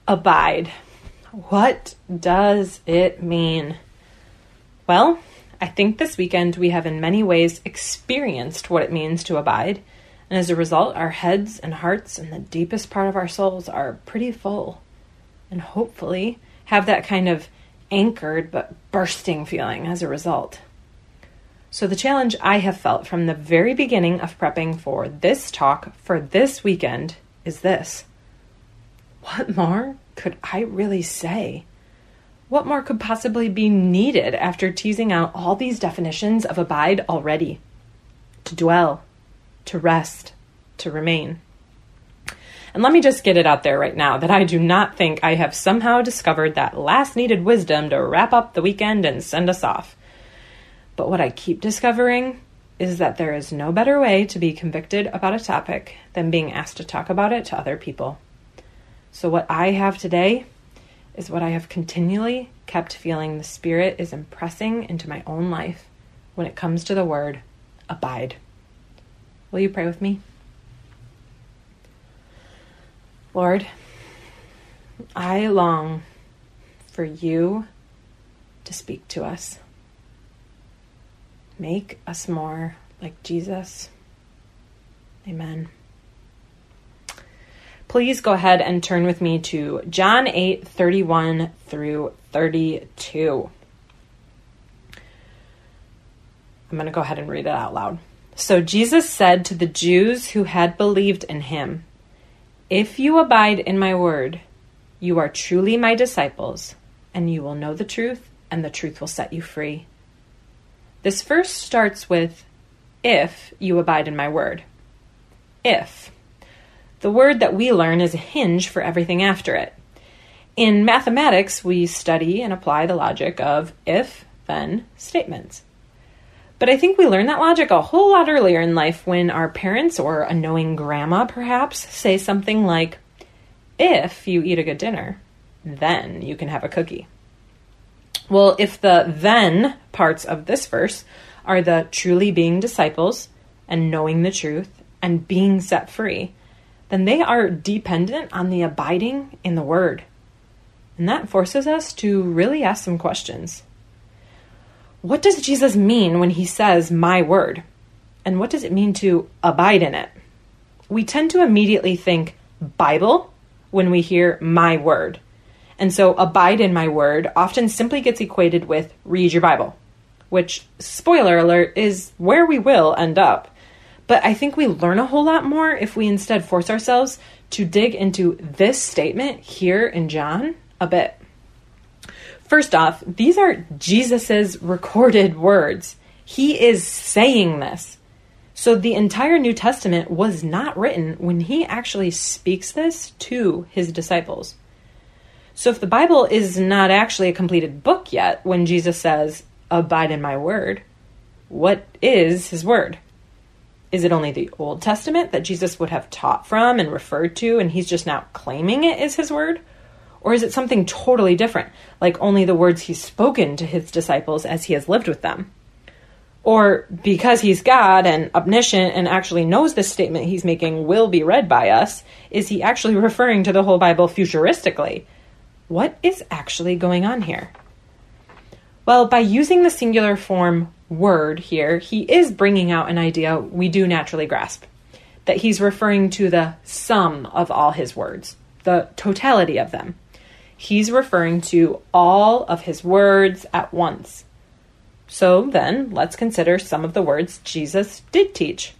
Abide. What does it mean? Well, I think this weekend we have in many ways experienced what it means to abide, and as a result, our heads and hearts and the deepest part of our souls are pretty full, and hopefully have that kind of anchored but bursting feeling as a result. So the challenge I have felt from the very beginning of prepping for this talk for this weekend is this. What more could I really say? What more could possibly be needed after teasing out all these definitions of abide already? To dwell, to rest, to remain. And let me just get it out there right now that I do not think I have somehow discovered that last needed wisdom to wrap up the weekend and send us off. But what I keep discovering is that there is no better way to be convicted about a topic than being asked to talk about it to other people. So what I have today is what I have continually kept feeling the Spirit is impressing into my own life when it comes to the word abide. Will you pray with me? Lord, I long for you to speak to us. Make us more like Jesus. Amen. Please go ahead and turn with me to John 8:31 through 32. I'm going to go ahead and read it out loud. So Jesus said to the Jews who had believed in him, "If you abide in my word, you are truly my disciples, and you will know the truth, and the truth will set you free." This verse starts with, if you abide in my word. If. The word that we learn is a hinge for everything after it. In mathematics, we study and apply the logic of if-then statements. But I think we learn that logic a whole lot earlier in life when our parents or a knowing grandma, perhaps, say something like, if you eat a good dinner, then you can have a cookie. Well, if the then parts of this verse are the truly being disciples and knowing the truth and being set free, then they are dependent on the abiding in the word. And that forces us to really ask some questions. What does Jesus mean when he says my word? And what does it mean to abide in it? We tend to immediately think Bible when we hear my word. And so abide in my word often simply gets equated with read your Bible, which, spoiler alert, is where we will end up. But I think we learn a whole lot more if we instead force ourselves to dig into this statement here in John a bit. First off, these are Jesus's recorded words. He is saying this. So the entire New Testament was not written when he actually speaks this to his disciples. So if the Bible is not actually a completed book yet, when Jesus says, abide in my word, what is his word? Is it only the Old Testament that Jesus would have taught from and referred to, and he's just now claiming it is his word? Or is it something totally different, like only the words he's spoken to his disciples as he has lived with them? Or because he's God and omniscient and actually knows this statement he's making will be read by us, is he actually referring to the whole Bible futuristically? What is actually going on here? Well, by using the singular form word here, he is bringing out an idea we do naturally grasp, that he's referring to the sum of all his words, the totality of them. He's referring to all of his words at once. So then, let's consider some of the words Jesus did teach.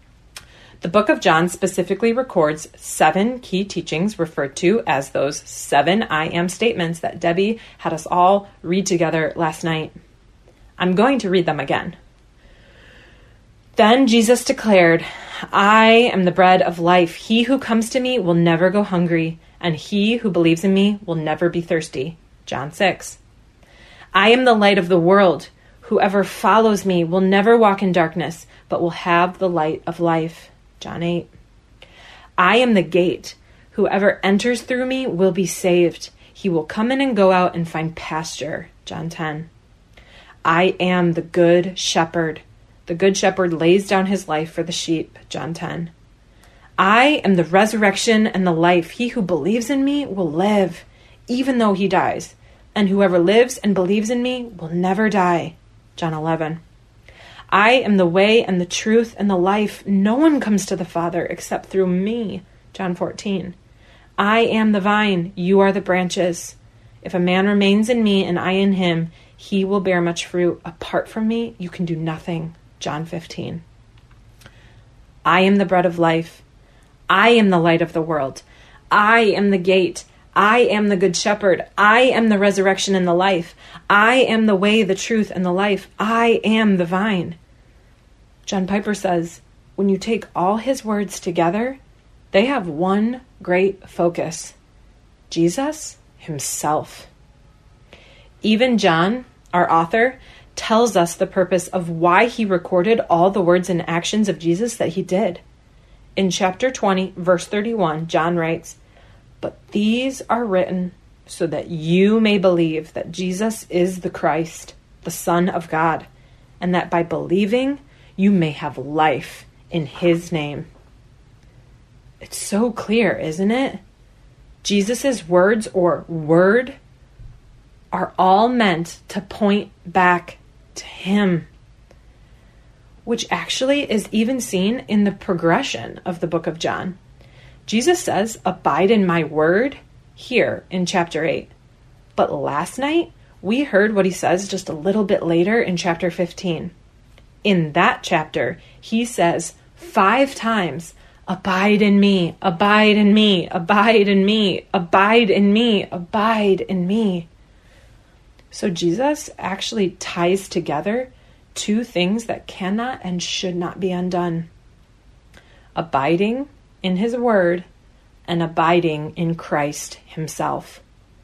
The book of John specifically records 7 key teachings referred to as those 7 I am statements that Debbie had us all read together last night. I'm going to read them again. Then Jesus declared, I am the bread of life. He who comes to me will never go hungry, and he who believes in me will never be thirsty. John 6. I am the light of the world. Whoever follows me will never walk in darkness, but will have the light of life. John 8. I am the gate. Whoever enters through me will be saved. He will come in and go out and find pasture. John 10. I am the good shepherd. The good shepherd lays down his life for the sheep. John 10. I am the resurrection and the life. He who believes in me will live, even though he dies. And whoever lives and believes in me will never die. John 11. I am the way and the truth and the life. No one comes to the Father except through me. John 14. I am the vine. You are the branches. If a man remains in me and I in him, he will bear much fruit. Apart from me, you can do nothing. John 15. I am the bread of life. I am the light of the world. I am the gate. I am the good shepherd. I am the resurrection and the life. I am the way, the truth, and the life. I am the vine. John Piper says, when you take all his words together, they have one great focus: Jesus himself. Even John, our author, tells us the purpose of why he recorded all the words and actions of Jesus that he did. In chapter 20, verse 31, John writes, "But these are written so that you may believe that Jesus is the Christ, the Son of God, and that by believing you may have life in his name." It's so clear, isn't it? Jesus' words, or word, are all meant to point back to him, which actually is even seen in the progression of the book of John. Jesus says, "Abide in my word," here in chapter 8. But last night, we heard what he says just a little bit later in chapter 15. In that chapter, he says 5 times, "Abide in me, abide in me, abide in me, abide in me, abide in me." So Jesus actually ties together 2 things that cannot and should not be undone: abiding in his word and abiding in Christ himself.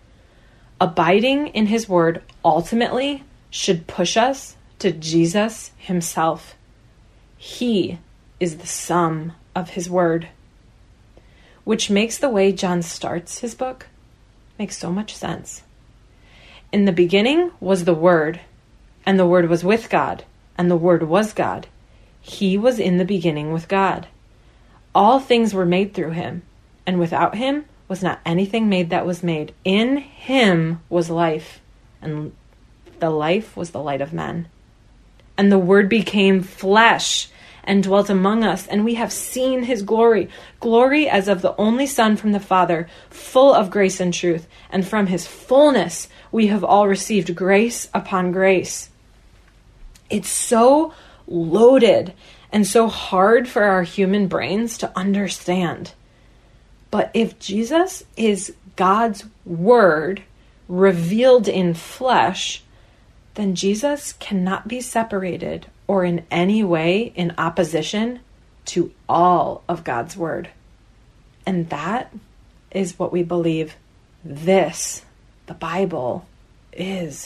Abiding in his word ultimately should push us to Jesus himself. He is the sum of his word, which makes the way John starts his book make so much sense. In the beginning was the Word, and the Word was with God, and the Word was God. He was in the beginning with God. All things were made through him, and without him was not anything made that was made. In him was life, and the life was the light of men. And the Word became flesh and dwelt among us, and we have seen his glory, glory as of the only Son from the Father, full of grace and truth. And from his fullness we have all received grace upon grace. It's so loaded and so hard for our human brains to understand. But if Jesus is God's word revealed in flesh, then Jesus cannot be separated or in any way in opposition to all of God's word. And that is what we believe this, the Bible, is.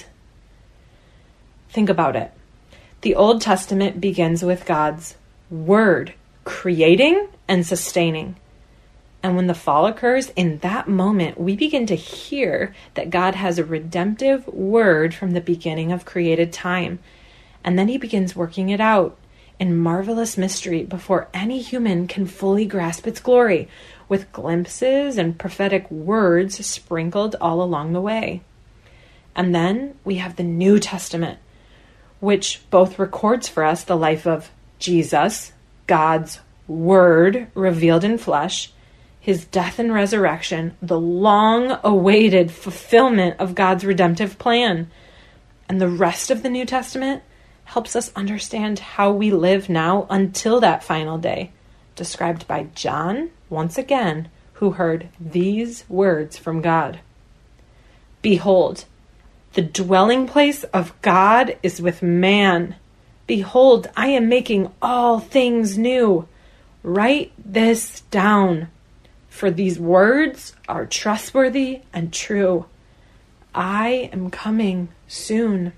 Think about it. The Old Testament begins with God's word creating and sustaining. And when the fall occurs, in that moment, we begin to hear that God has a redemptive word from the beginning of created time. And then he begins working it out in marvelous mystery before any human can fully grasp its glory, with glimpses and prophetic words sprinkled all along the way. And then we have the New Testament, which both records for us the life of Jesus, God's word revealed in flesh, his death and resurrection, the long-awaited fulfillment of God's redemptive plan. And the rest of the New Testament helps us understand how we live now until that final day, described by John, once again, who heard these words from God. "Behold, the dwelling place of God is with man. Behold, I am making all things new. Write this down, for these words are trustworthy and true. I am coming soon."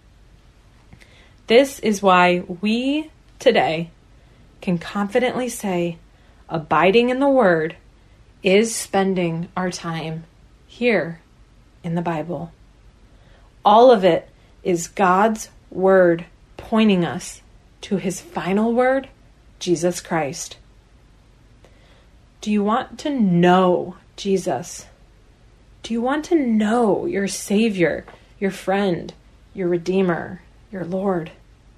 This is why we today can confidently say abiding in the Word is spending our time here in the Bible. All of it is God's Word pointing us to his final word, Jesus Christ. Do Do you want to know Jesus? Do you want to know your Savior, your friend, your Redeemer, your Lord?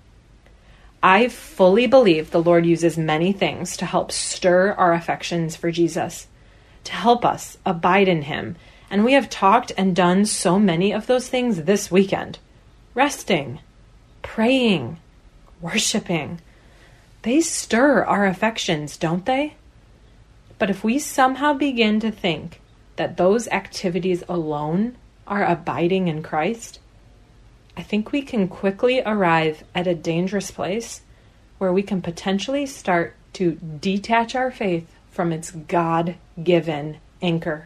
I fully believe the Lord uses many things to help stir our affections for Jesus, to help us abide in him. And we have talked and done so many of those things this weekend. Resting, praying, worshiping. They stir our affections, don't they? But if we somehow begin to think that those activities alone are abiding in Christ, I think we can quickly arrive at a dangerous place where we can potentially start to detach our faith from its God-given anchor.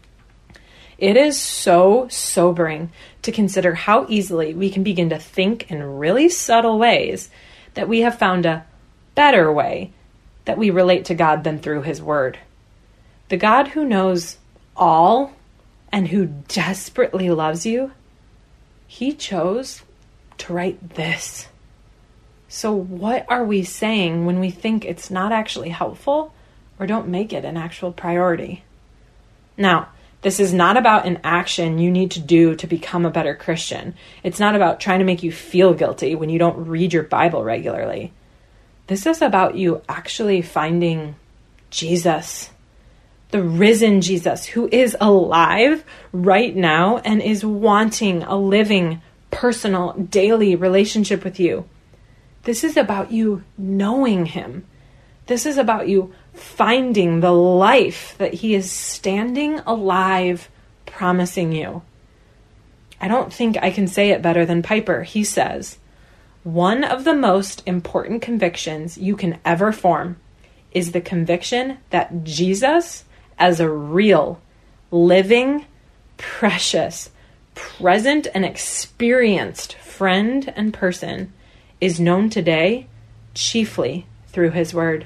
It is so sobering to consider how easily we can begin to think in really subtle ways that we have found a better way that we relate to God than through his word. The God who knows all and who desperately loves you, he chose to write this. So what are we saying when we think it's not actually helpful or don't make it an actual priority? Now, this is not about an action you need to do to become a better Christian. It's not about trying to make you feel guilty when you don't read your Bible regularly. This is about you actually finding Jesus, the risen Jesus who is alive right now and is wanting a living, personal, daily relationship with you. This is about you knowing him. This is about you finding the life that he is standing alive, promising you. I don't think I can say it better than Piper. He says, one of the most important convictions you can ever form is the conviction that Jesus, as a real, living, precious, present, and experienced friend and person, is known today chiefly through his word.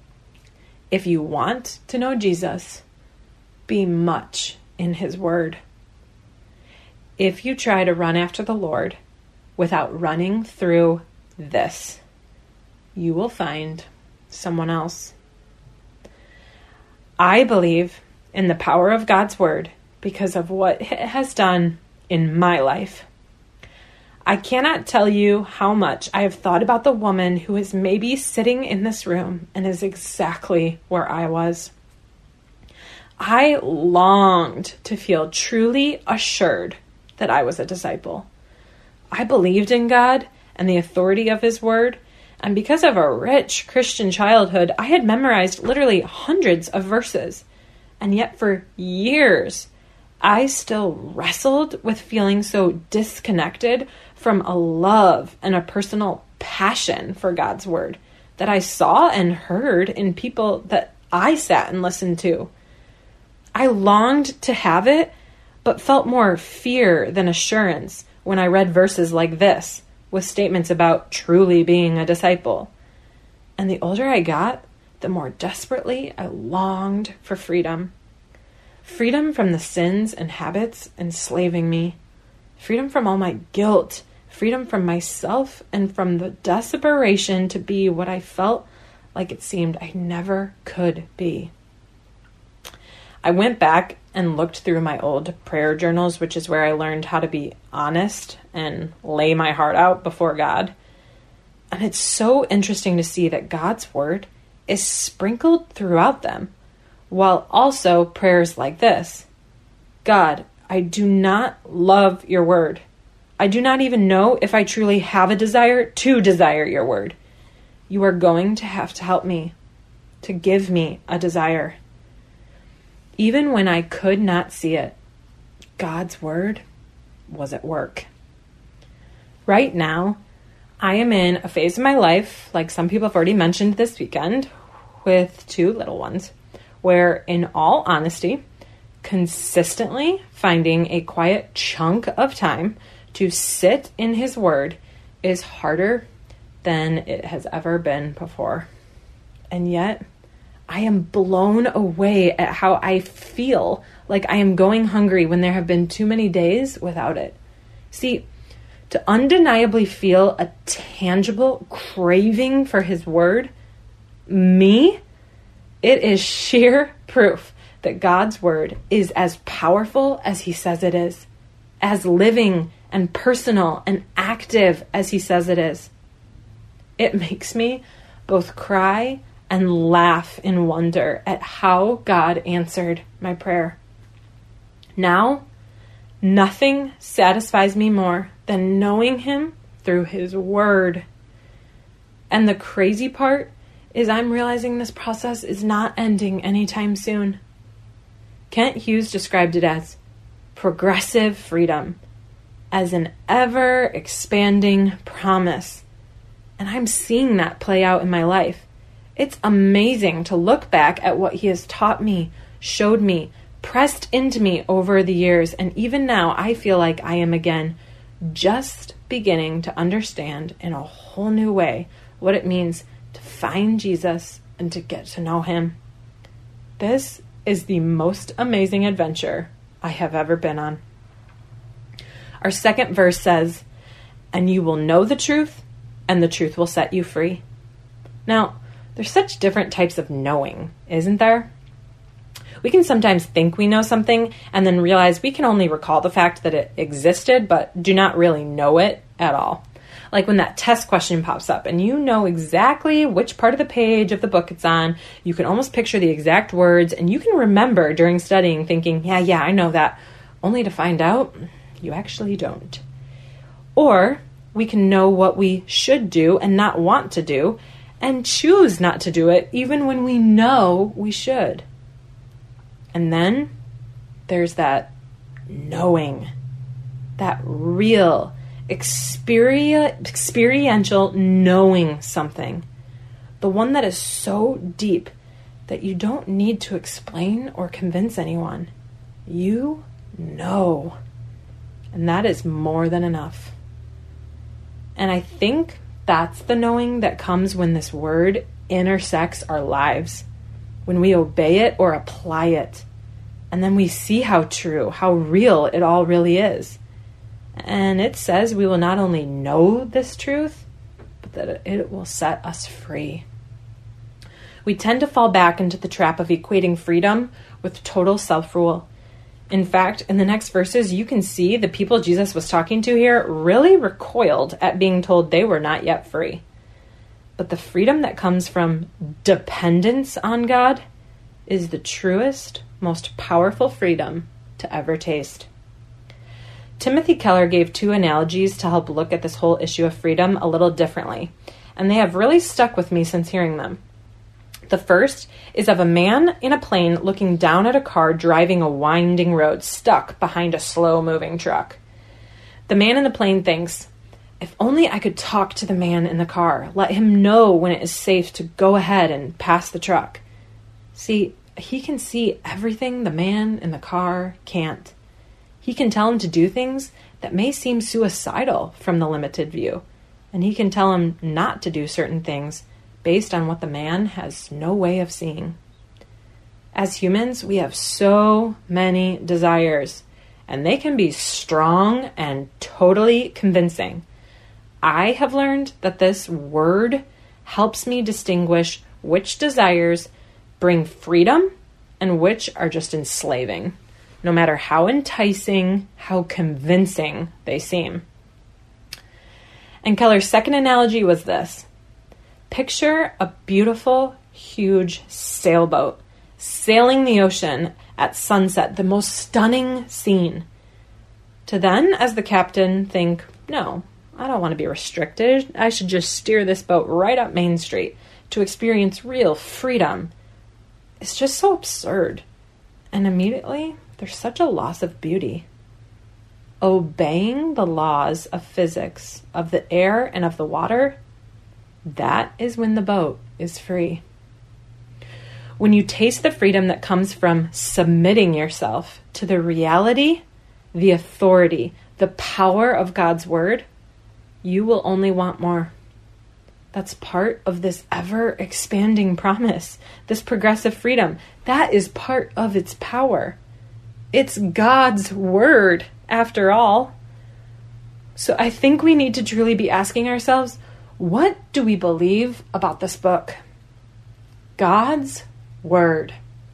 If you want to know Jesus, be much in his word. If you try to run after the Lord without running through this, you will find someone else. I believe in the power of God's word because of what it has done in my life. I cannot tell you how much I have thought about the woman who is maybe sitting in this room and is exactly where I was. I longed to feel truly assured that I was a disciple. I believed in God and the authority of his word, and because of a rich Christian childhood, I had memorized literally hundreds of verses. And yet for years, I still wrestled with feeling so disconnected from a love and a personal passion for God's word that I saw and heard in people that I sat and listened to. I longed to have it, but felt more fear than assurance when I read verses like this, with statements about truly being a disciple. And the older I got, the more desperately I longed for freedom. Freedom from the sins and habits enslaving me. Freedom from all my guilt. Freedom from myself and from the desperation to be what I felt like it seemed I never could be. I went back and looked through my old prayer journals, which is where I learned how to be honest and lay my heart out before God. And it's so interesting to see that God's word is sprinkled throughout them, while also prayers like this. God, I do not love your word. I do not even know if I truly have a desire to desire your word. You are going to have to help me, to give me a desire. Even when I could not see it, God's word was at work. Right now, I am in a phase of my life, like some people have already mentioned this weekend, with 2 little ones, where in all honesty, consistently finding a quiet chunk of time to sit in his word is harder than it has ever been before. And yet, I am blown away at how I feel like I am going hungry when there have been too many days without it. See, to undeniably feel a tangible craving for his word, me, It is sheer proof that God's word is as powerful as he says it is, as living and personal and active as he says it is. It makes me both cry and laugh in wonder at how God answered my prayer. Now, nothing satisfies me more than knowing him through his word. And the crazy part is I'm realizing this process is not ending anytime soon. Kent Hughes described it as progressive freedom, as an ever-expanding promise. And I'm seeing that play out in my life. It's amazing to look back at what he has taught me, showed me, pressed into me over the years. And even now, I feel like I am again just beginning to understand in a whole new way what it means to find Jesus and to get to know him. This is the most amazing adventure I have ever been on. Our second verse says, "And you will know the truth, and the truth will set you free." Now, there's such different types of knowing, isn't there? We can sometimes think we know something and then realize we can only recall the fact that it existed, but do not really know it at all. Like when that test question pops up and you know exactly which part of the page of the book it's on, you can almost picture the exact words, and you can remember during studying thinking, yeah, I know that, only to find out you actually don't. Or we can know what we should do and not want to do, and choose not to do it even when we know we should. And then there's that knowing, that real, experiential knowing something. The one that is so deep that you don't need to explain or convince anyone. You know. And that is more than enough. And I think that's the knowing that comes when this word intersects our lives, when we obey it or apply it. And then we see how true, how real it all really is. And it says we will not only know this truth, but that it will set us free. We tend to fall back into the trap of equating freedom with total self-rule. In fact, in the next verses, you can see the people Jesus was talking to here really recoiled at being told they were not yet free. But the freedom that comes from dependence on God is the truest, most powerful freedom to ever taste. Timothy Keller gave two analogies to help look at this whole issue of freedom a little differently, and they have really stuck with me since hearing them. The first is of a man in a plane looking down at a car driving a winding road stuck behind a slow-moving truck. The man in the plane thinks, if only I could talk to the man in the car, let him know when it is safe to go ahead and pass the truck. See, he can see everything the man in the car can't. He can tell him to do things that may seem suicidal from the limited view, and he can tell him not to do certain things based on what the man has no way of seeing. As humans, we have so many desires, and they can be strong and totally convincing. I have learned that this word helps me distinguish which desires bring freedom and which are just enslaving, no matter how enticing, how convincing they seem. And Keller's second analogy was this. Picture a beautiful, huge sailboat sailing the ocean at sunset, the most stunning scene. To then, as the captain, think, no, I don't want to be restricted. I should just steer this boat right up Main Street to experience real freedom. It's just so absurd. And immediately, there's such a loss of beauty. Obeying the laws of physics, of the air and of the water, that is when the boat is free. When you taste the freedom that comes from submitting yourself to the reality, the authority, the power of God's word, you will only want more. That's part of this ever-expanding promise, this progressive freedom. That is part of its power. It's God's word, after all. So I think we need to truly be asking ourselves, what do we believe about this book? God's word.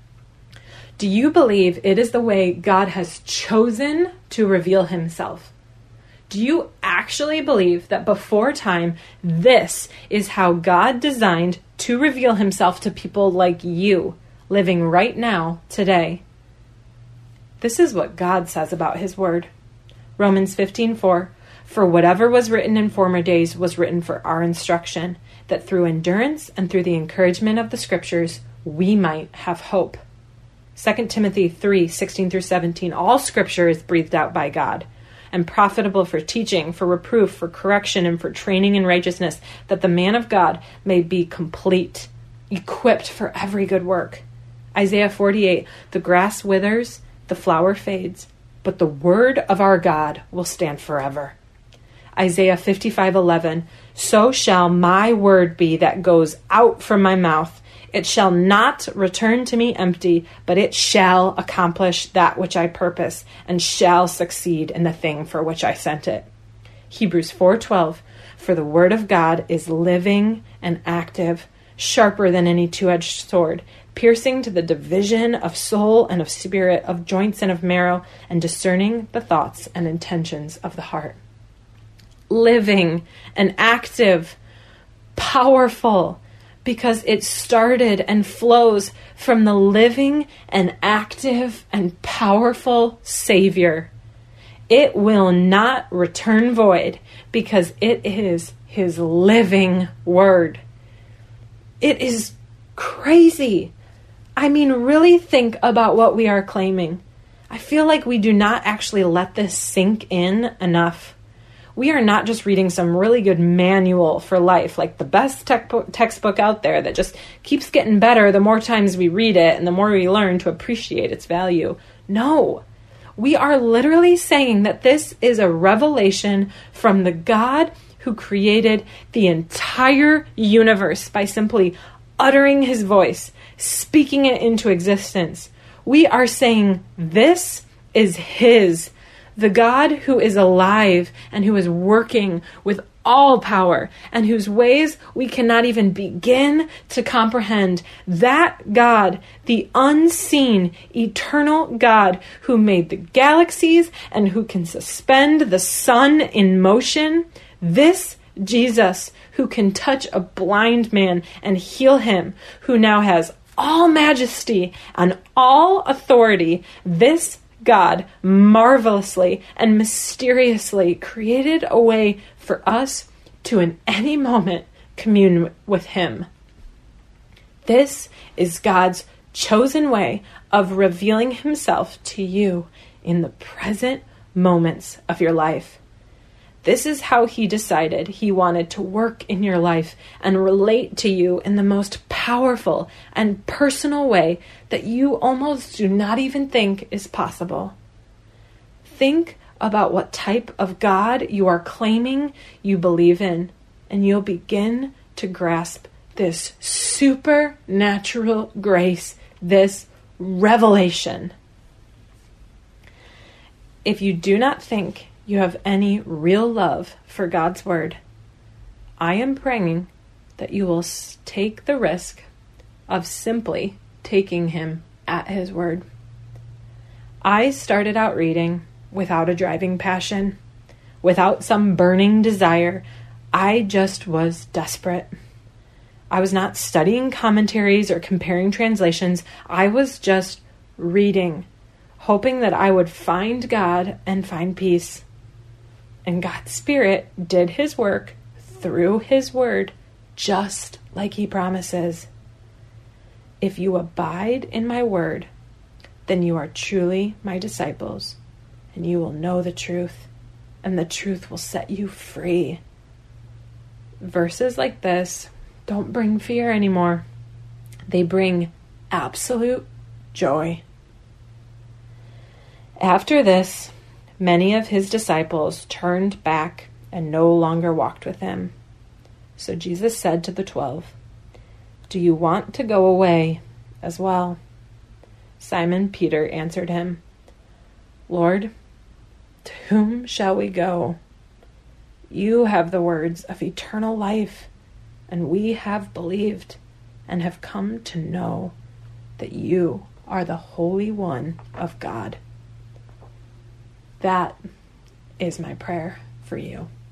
Do you believe it is the way God has chosen to reveal himself? Do you actually believe that before time, this is how God designed to reveal himself to people like you, living right now, today? This is what God says about his word. Romans 15:4, for whatever was written in former days was written for our instruction, that through endurance and through the encouragement of the scriptures, we might have hope. 2 Timothy 3:16-17, all scripture is breathed out by God and profitable for teaching, for reproof, for correction, and for training in righteousness, that the man of God may be complete, equipped for every good work. Isaiah 48, the grass withers, the flower fades, but the word of our God will stand forever. Isaiah 55:11, so shall my word be that goes out from my mouth. It shall not return to me empty, but it shall accomplish that which I purpose, and shall succeed in the thing for which I sent it. Hebrews 4:12, for the word of God is living and active, sharper than any two-edged sword, piercing to the division of soul and of spirit, of joints and of marrow, and discerning the thoughts and intentions of the heart. Living and active, powerful, because it started and flows from the living and active and powerful Savior. It will not return void because it is his living word. It is crazy. I mean, really think about what we are claiming. I feel like we do not actually let this sink in enough. We are not just reading some really good manual for life, like the best textbook out there that just keeps getting better the more times we read it and the more we learn to appreciate its value. No, we are literally saying that this is a revelation from the God who created the entire universe by simply uttering his voice, speaking it into existence. We are saying this is his. The God who is alive and who is working with all power and whose ways we cannot even begin to comprehend. That God, the unseen, eternal God who made the galaxies and who can suspend the sun in motion. This Jesus who can touch a blind man and heal him, who now has all majesty and all authority. This God marvelously and mysteriously created a way for us to in any moment commune with him. This is God's chosen way of revealing himself to you in the present moments of your life. This is how he decided he wanted to work in your life and relate to you in the most powerful and personal way that you almost do not even think is possible. Think about what type of God you are claiming you believe in, and you'll begin to grasp this supernatural grace, this revelation. If you do not think you have any real love for God's word, I am praying that you will take the risk of simply taking him at his word. I started out reading without a driving passion, without some burning desire. I just was desperate. I was not studying commentaries or comparing translations. I was just reading, hoping that I would find God and find peace. And God's Spirit did his work through his word, just like he promises. If you abide in my word, then you are truly my disciples, and you will know the truth, and the truth will set you free. Verses like this don't bring fear anymore. They bring absolute joy. After this, many of his disciples turned back and no longer walked with him. So Jesus said to the 12, "Do you want to go away as well?" Simon Peter answered him, "Lord, to whom shall we go? You have the words of eternal life, and we have believed and have come to know that you are the Holy One of God. That is my prayer for you.